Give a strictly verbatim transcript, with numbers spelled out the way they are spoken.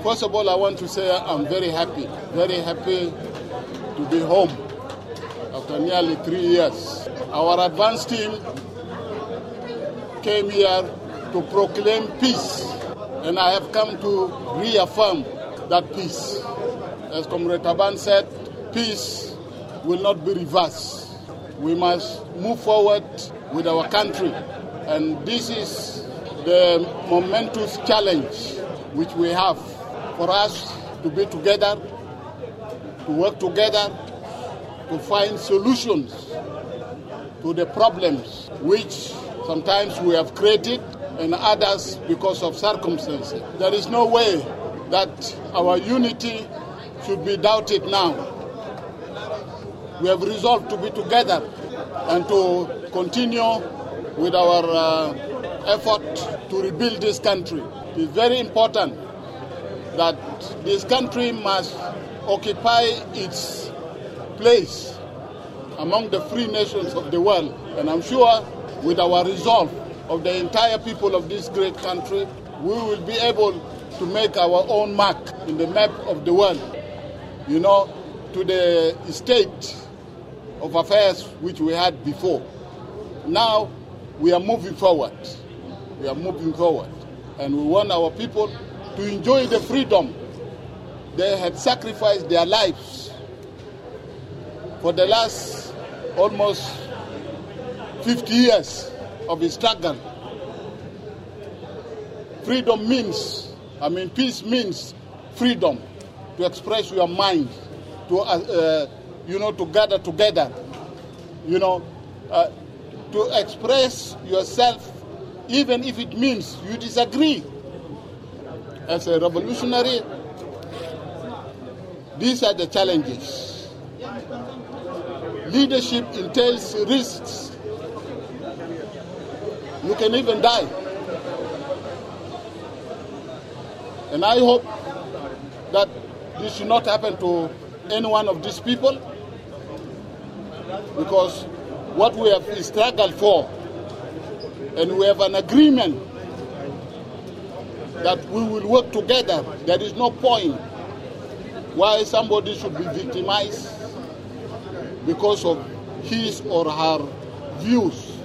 First of all, I want to say I'm very happy, very happy to be home after nearly three years. Our advance team came here to proclaim peace, and I have come to reaffirm that peace. As Comrade Taban said, peace will not be reversed. We must move forward with our country, and this is the momentous challenge which we have for us to be together, to work together, to find solutions to the problems which sometimes we have created and others because of circumstances. There is no way that our unity should be doubted now. We have resolved to be together and to continue with our uh, effort to rebuild this country. It is very important that this country must occupy its place among the free nations of the world. And I'm sure with our resolve of the entire people of this great country, we will be able to make our own mark in the map of the world, you know, to the state of affairs which we had before. Now we are moving forward. We are moving forward. And we want our people to enjoy the freedom they had sacrificed their lives for the last almost fifty years of struggle. Freedom means, I mean, peace means freedom to express your mind, to, uh, uh, you know, to gather together, you know, uh, to express yourself, even if it means you disagree. As a revolutionary, these are the challenges. Leadership entails risks. You can even die. And I hope that this should not happen to any one of these people, because what we have struggled for, and we have an agreement that we will work together. There is no point why somebody should be victimized because of his or her views.